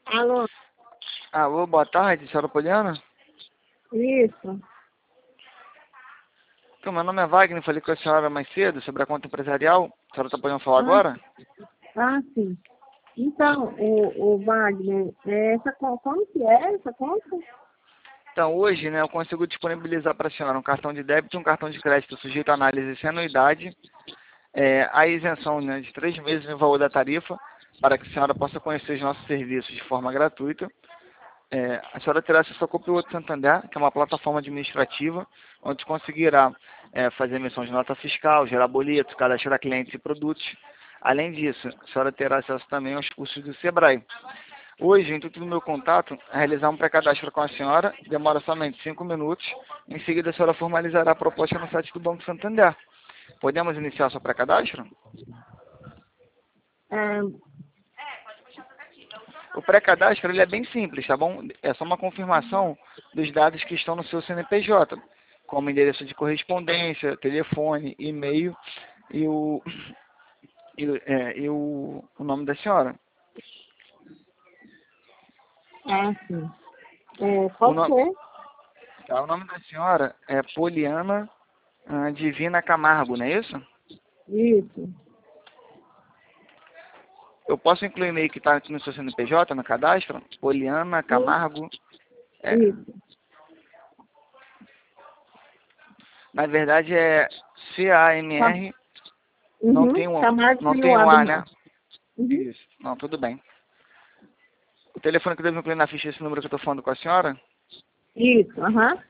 Alô? Alô, boa tarde, senhora Poliana? Isso. Então, meu nome é Wagner, falei com a senhora mais cedo sobre a conta empresarial. A senhora está podendo falar Ah, agora? sim. Então, o Wagner, como que é essa conta? Então, hoje, né, eu consigo disponibilizar para a senhora um cartão de débito e um cartão de crédito sujeito à análise sem anuidade, a isenção, né, de 3 meses no valor da tarifa, para que a senhora possa conhecer os nossos serviços de forma gratuita. A senhora terá acesso ao Copiloto Santander, que é uma plataforma administrativa, onde conseguirá fazer emissão de nota fiscal, gerar boletos, cadastrar clientes e produtos. Além disso, a senhora terá acesso também aos cursos do Sebrae. Hoje, o intuito do meu contato é realizar um pré-cadastro com a senhora, demora somente 5 minutos. Em seguida, a senhora formalizará a proposta no site do Banco Santander. Podemos iniciar seu pré-cadastro? É, O pré-cadastro ele é bem simples, tá bom? É só uma confirmação dos dados que estão no seu CNPJ, como endereço de correspondência, telefone, e-mail e o nome da senhora. sim. O, Pode no, ser? tá, o nome da senhora é Poliana Divina Camargo, não é isso? Isso. Eu posso incluir o e-mail que está aqui no seu CNPJ, no cadastro? Poliana Camargo. Isso. Na verdade é CAMR, não Uhum. tem um, Camargo não tem um Filhoado, A, não. né? Uhum. Isso. Não, tudo bem. O telefone que eu devo incluir na ficha é esse número que eu estou falando com a senhora? Isso, aham.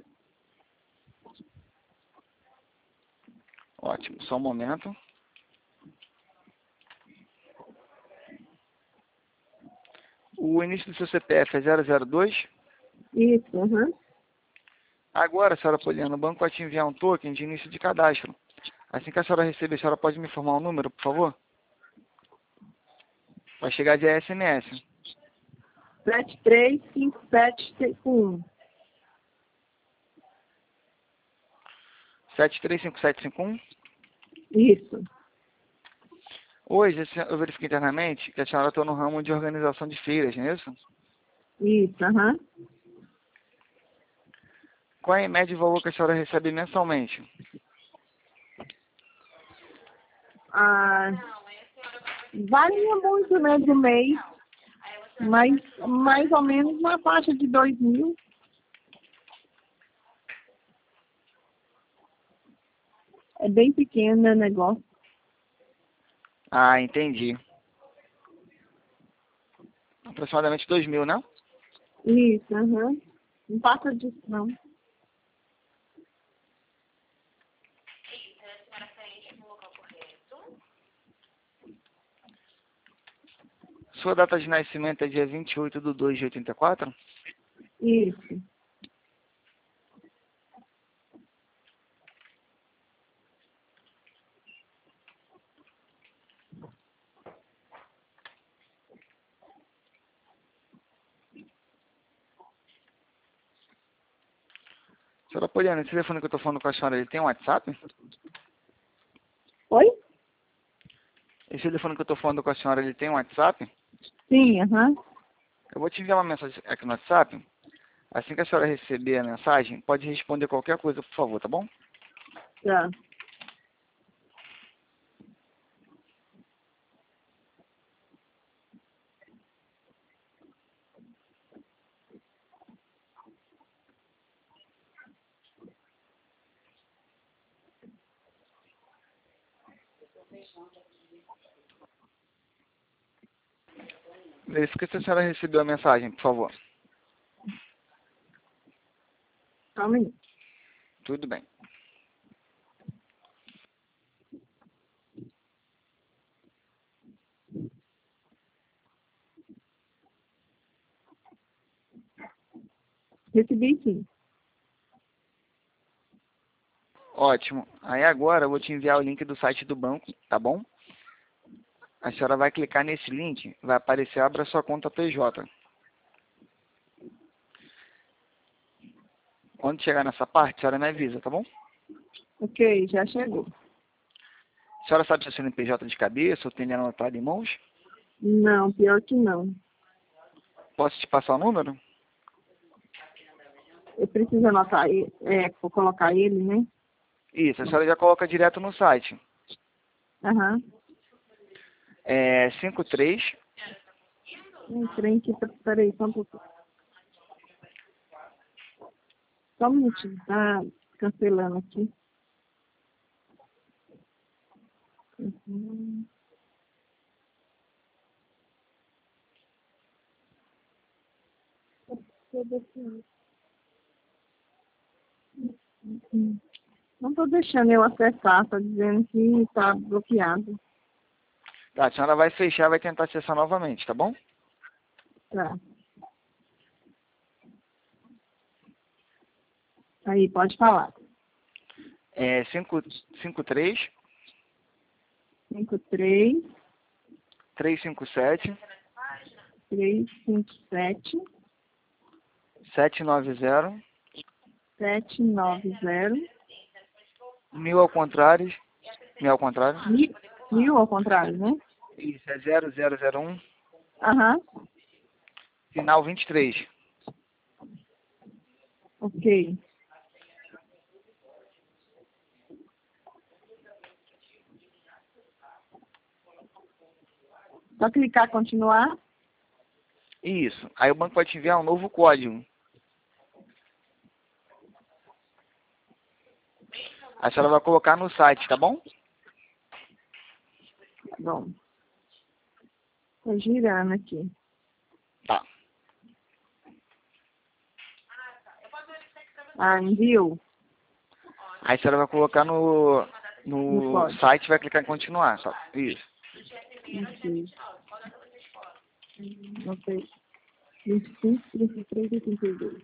Ótimo, só um momento. O início do seu CPF é 002. Isso, aham. Agora, senhora Poliana, o banco vai te enviar um token de início de cadastro. Assim que a senhora receber, a senhora pode me informar o número, por favor? Vai chegar de SMS. 735751. 735751. Isso. Hoje, eu verifiquei internamente que a senhora está no ramo de organização de feiras, não é isso? Isso, aham. Qual é em média o valor que a senhora recebe mensalmente? Ah, varia muito, né, do mês, mas mais ou menos na faixa de 2.000. É bem pequeno, né, o negócio. Ah, entendi. Aproximadamente 2.000, né? Isso, aham. Não passa disso, não. Sua data de nascimento é dia 28/2/84? Isso. Senhora Poliana, esse telefone que eu estou falando com a senhora, ele tem um WhatsApp? Oi? Esse telefone que eu estou falando com a senhora, ele tem um WhatsApp? Sim, aham. Eu vou te enviar uma mensagem aqui no WhatsApp. Assim que a senhora receber a mensagem, pode responder qualquer coisa, por favor, tá bom? Tá. Verifique se a senhora recebeu a mensagem, por favor. Só um minuto. Tudo bem. Recebi sim. Ótimo. Aí agora eu vou te enviar o link do site do banco, tá bom? A senhora vai clicar nesse link, vai aparecer abra sua conta PJ. Quando chegar nessa parte, a senhora me avisa, tá bom? Ok, já chegou. A senhora sabe se é CNPJ de cabeça ou tem ele anotado em mãos? Não, pior que não. Posso te passar o número? Eu preciso anotar, vou colocar ele, né? Isso, a senhora já coloca direto no site. Aham. É 53. Entrei aqui, peraí, só um pouquinho. Só um minutinho, tá cancelando aqui. Uhum. Não estou deixando eu acessar, está dizendo que está bloqueado. Tá, a senhora vai fechar e vai tentar acessar novamente, tá bom? Tá. Aí, pode falar. É 53 53 357 357 790 790 1000 ao contrário. 1000 ao contrário. mil ao contrário, né? Isso, é 0001. Aham, Final 23. ok. Só clicar continuar. Isso. Aí o banco vai te enviar um novo código. A senhora vai colocar no site, tá bom? Bom, tô girando aqui. Tá. Ah, enviou. Aí a senhora vai colocar No no código. site e vai clicar em continuar. Tá? Isso. Não sei. 25, 33 e 32.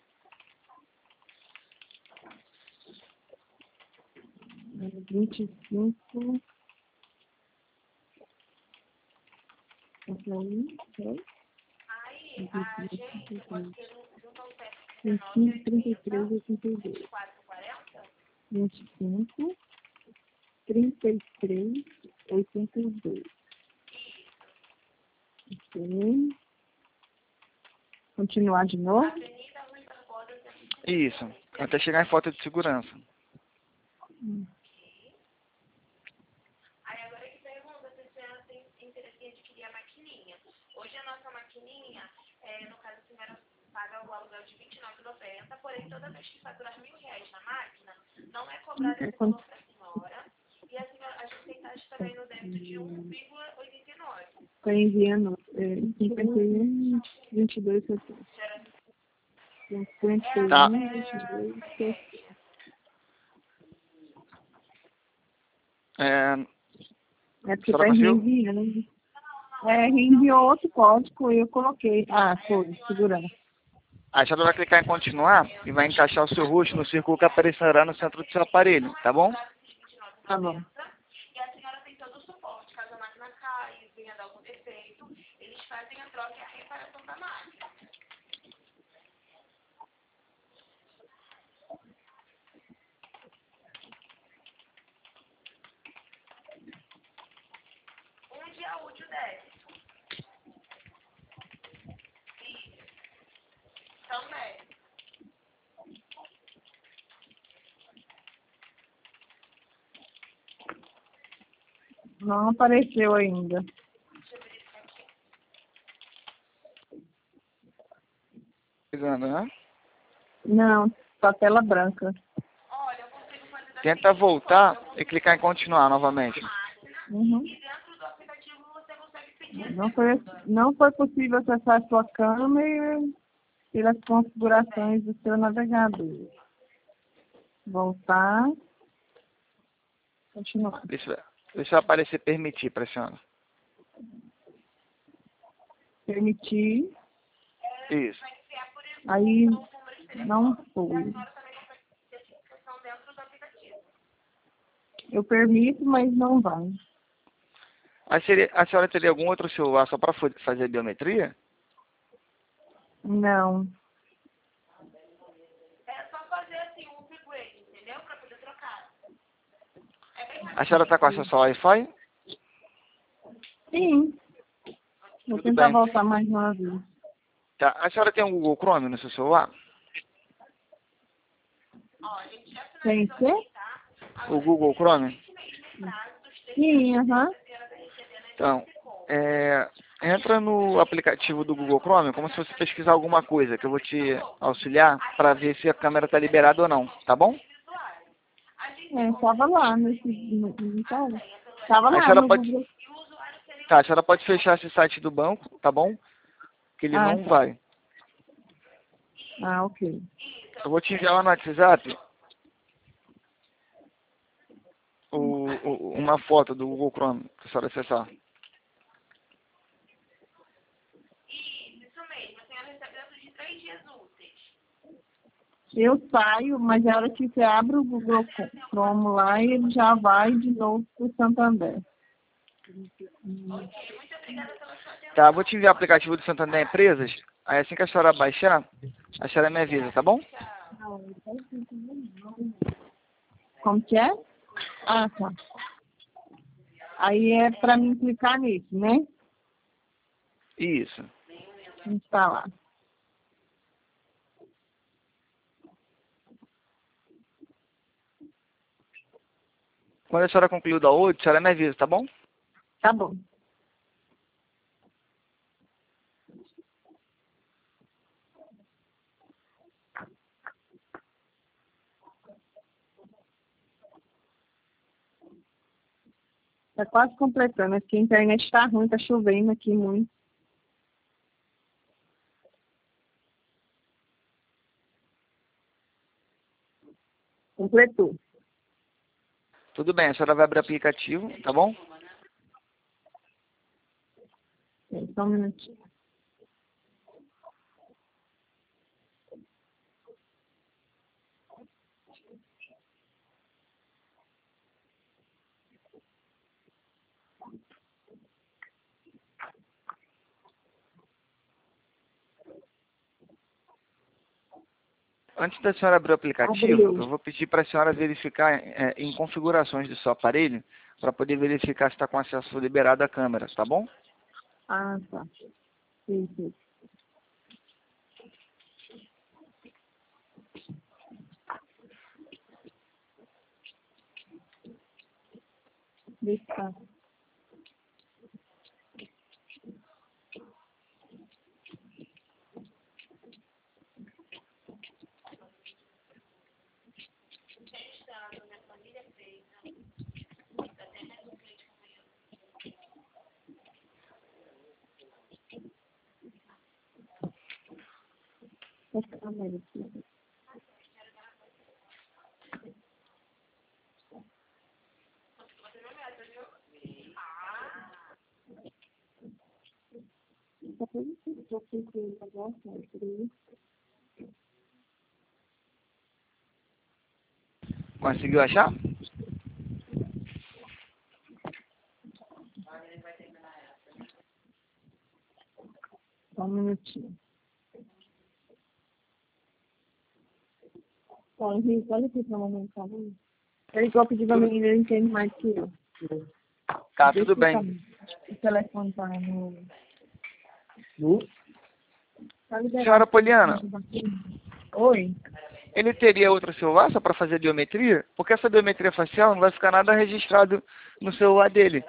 É, 25. Essa aí, ok. 25, 33 e 32. 25, 33, 82. Ok. Continuar de novo. Isso. Até chegar em falta de segurança. Está enviando 51, 22, 60. 51, Tá. 22, 60. É, É porque senhora está conseguiu? reenviando. Reenviou outro código e eu coloquei. Ah, foi, segurança. A senhora vai clicar em continuar e vai encaixar o seu rosto no círculo que aparecerá no centro do seu aparelho, tá bom? Tá bom. Não apareceu ainda. Pegando, né? Não, tá tela branca. Tenta voltar e clicar em continuar novamente. Uhum. Não foi possível acessar sua câmera pelas configurações do seu navegador. Voltar. Continuar. Deixa eu aparecer permitir para a senhora. Permitir. Isso. Aí não foi. Eu permito, mas não vai. A senhora teria algum outro celular só para fazer biometria? Não. A senhora está com acesso ao Wi-Fi? Sim. Vou Tudo tentar bem. voltar mais uma vez. Tá. A senhora tem um Google Chrome no seu celular? Tem que ser? O Google Chrome? Sim, aham. Então, entra no aplicativo do Google Chrome como se você pesquisar alguma coisa, que eu vou te auxiliar para ver se a câmera está liberada ou não, tá bom? Tava lá não tava? Tava Aí a lá senhora no pode, Google. tá, a senhora pode fechar esse site do banco, tá bom? Que ele Ah, não tá. vai. Ah, ok. Eu vou te enviar lá no WhatsApp uma foto do Google Chrome, para a senhora acessar. Eu saio, mas a hora que você abre o Google Chrome lá, ele já vai de novo para o Santander. Tá, vou te enviar o aplicativo do Santander Empresas. Aí assim que a senhora baixar, a senhora me avisa, tá bom? Como que é? Ah, tá. Aí é para mim clicar nisso, né? Isso. Instalar. Quando a senhora concluir o download, a senhora me avisa, tá bom? Tá bom. Tá quase completando. Aqui a internet tá ruim, tá chovendo aqui muito. Completou. Tudo bem, a senhora vai abrir o aplicativo, tá bom? Só um minutinho. Antes da senhora abrir o aplicativo, Abriu. eu vou pedir para a senhora verificar em configurações do seu aparelho, para poder verificar se está com acesso liberado à câmera, tá bom? Ah, tá. Sim, sim. Deixa eu ver. Essa câmera aqui. Só pra você ver se eu fiz o negócio, né? Por isso. Conseguiu achar? Só um minutinho. Ó, Henrique, olha aqui pra mamãe, tá vendo? Ele igual pedir pra menina, ele entende mais que eu. Tá, Deixa tudo eu bem. o telefone tá no... Tá Senhora liberado. Poliana, Oi? ele teria outro celular só para fazer biometria? Porque essa biometria facial não vai ficar nada registrado no celular dele.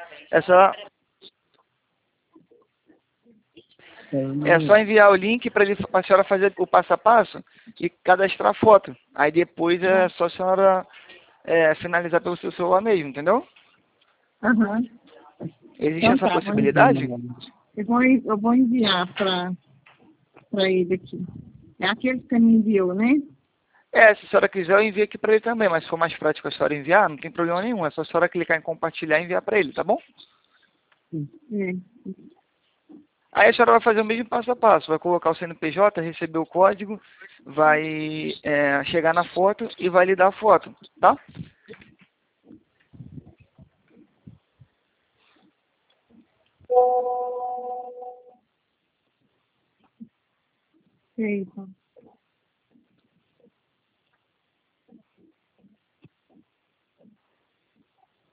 É só enviar o link para a senhora fazer o passo a passo e cadastrar a foto. Aí depois é só a senhora finalizar pelo seu celular mesmo, entendeu? Aham. Existe Então essa tá, possibilidade? eu vou enviar pra ele aqui. É aquele que você me enviou, né? Se a senhora quiser, eu envio aqui para ele também, mas se for mais prático a senhora enviar, não tem problema nenhum. É só a senhora clicar em compartilhar e enviar para ele, tá bom? É. Aí a senhora vai fazer o mesmo passo a passo. Vai colocar o CNPJ, receber o código, vai chegar na foto e vai lhe dar a foto, tá? Eita.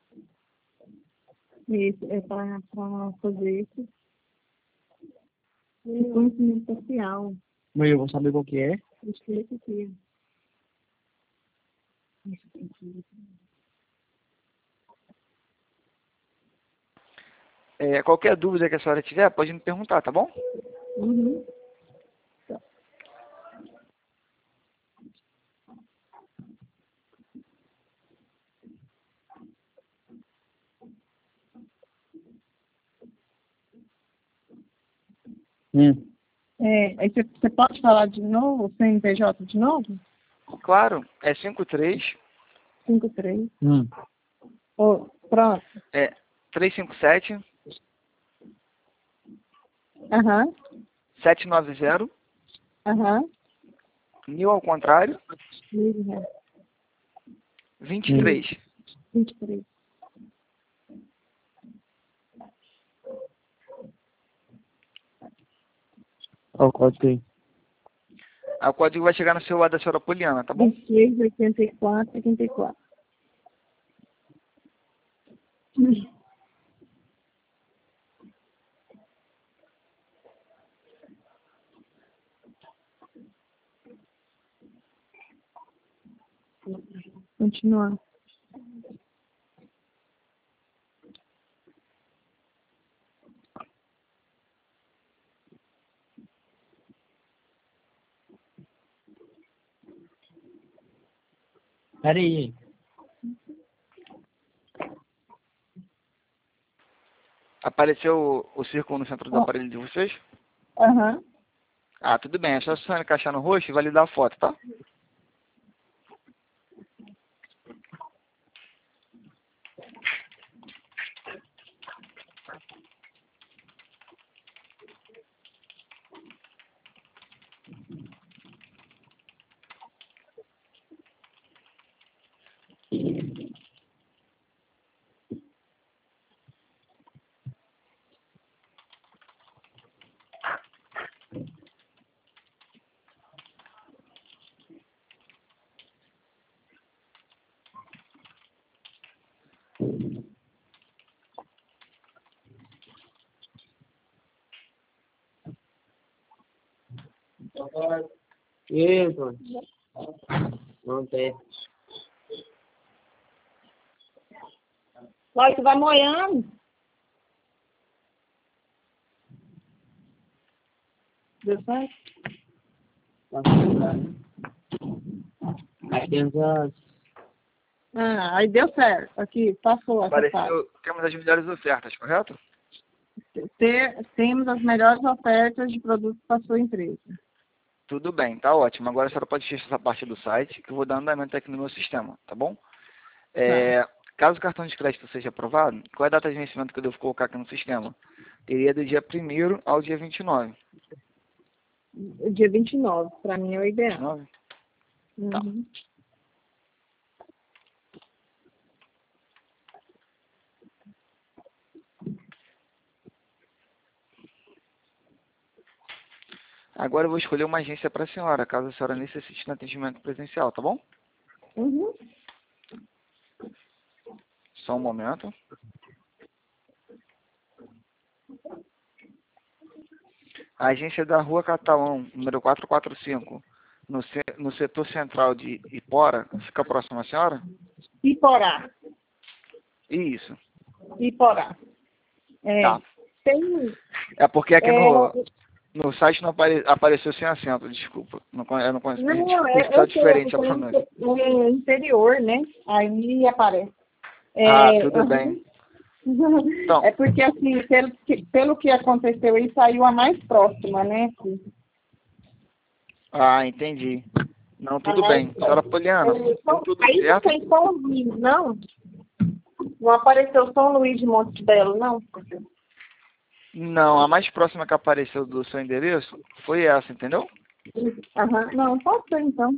Isso, é para fazer isso. Reconhecimento social. Mas eu vou saber qual que é. Acho que é esse aqui. Qualquer dúvida que a senhora tiver, pode me perguntar, tá bom? Uhum. Aí você pode falar de novo, o CNPJ de novo? Claro, é 53 53. Oh, pronto. 357 Aham. 790 Aham. 1000 ao contrário, 23. 23. Olha o código aí. O código vai chegar no celular da senhora Poliana, tá bom? 23, 84, 84. Continuar. Peraí. Apareceu o círculo no centro do aparelho de vocês? Aham. Ah, tudo bem. É só a senhora encaixar no rosto e validar a foto, tá? Isso. Não tem. Vai, tu vai moendo. Deu certo? Aí tem as... Aí deu certo. Aqui, passou essa parte. Apareceu, temos as melhores ofertas, correto? Temos as melhores ofertas de produtos para a sua empresa. Tudo bem, tá ótimo. Agora a senhora pode fechar essa parte do site, que eu vou dar andamento aqui no meu sistema, tá bom? Caso o cartão de crédito seja aprovado, qual é a data de vencimento que eu devo colocar aqui no sistema? Teria do dia 1º ao dia 29. O dia 29, para mim é o ideal. 29? Uhum. Agora eu vou escolher uma agência para a senhora, caso a senhora necessite de atendimento presencial, tá bom? Uhum. Só um momento. A agência da Rua Catalão, número 445, no setor central de Ipora, fica próximo à senhora? Iporá. Isso. Iporá. Tá. Tem... É porque aqui no site não apareceu sem acento, desculpa. Eu não consigo. Tá diferente a pronúncia. No interior, né? Aí aparece. Tudo bem. Então, é porque, assim, pelo que aconteceu, aí saiu a mais próxima, né? Entendi. Não, tudo bem. Senhora Poliana, tudo aí certo? não tem São Luís, não? Não apareceu São Luís de Monte Belo, não? Não, a mais próxima que apareceu do seu endereço foi essa, entendeu? Não, pode ser, então.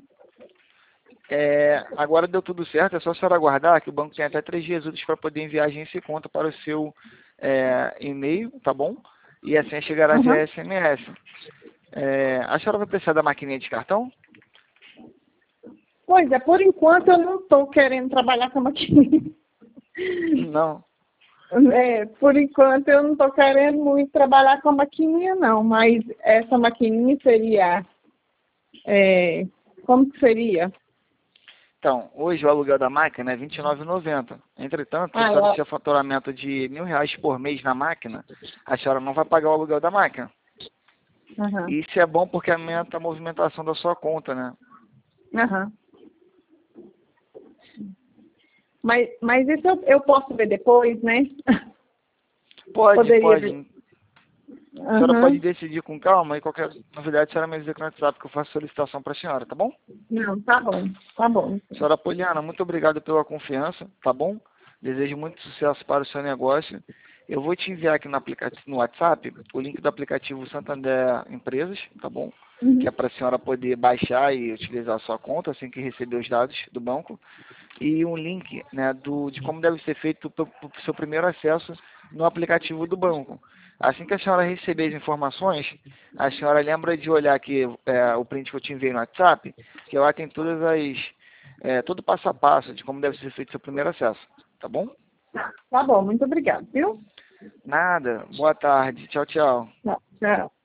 Agora deu tudo certo, é só a senhora aguardar que o banco tem até 3 dias úteis para poder enviar a agência e conta para o seu e-mail, tá bom? E assim chegará via SMS. A senhora vai precisar da maquininha de cartão? Pois é, por enquanto eu não estou querendo trabalhar com a maquininha. Não. Por enquanto eu não estou querendo muito trabalhar com a maquininha não, mas essa maquininha seria, como que seria? Então, hoje o aluguel da máquina é R$ 29,90. Entretanto, se a senhora tiver faturamento de R$ 1.000 por mês na máquina, a senhora não vai pagar o aluguel da máquina. Uhum. Isso é bom porque aumenta a movimentação da sua conta, né? Uhum. Mas isso eu posso ver depois, né? Pode. Ver. A senhora pode decidir com calma e qualquer novidade a senhora me avisa aqui no WhatsApp que eu faço solicitação para a senhora, tá bom? Não, tá bom. Senhora Poliana, muito obrigado pela confiança, tá bom? Desejo muito sucesso para o seu negócio. Eu vou te enviar aqui no WhatsApp o link do aplicativo Santander Empresas, tá bom? Uhum. Que é para a senhora poder baixar e utilizar a sua conta assim que receber os dados do banco. E um link, né, de como deve ser feito o seu primeiro acesso no aplicativo do banco. Assim que a senhora receber as informações, a senhora lembra de olhar aqui o print que eu te enviei no WhatsApp, que lá tem todo o passo a passo de como deve ser feito o seu primeiro acesso, tá bom? Tá bom, muito obrigada, viu? Nada, boa tarde, tchau, tchau. Tchau.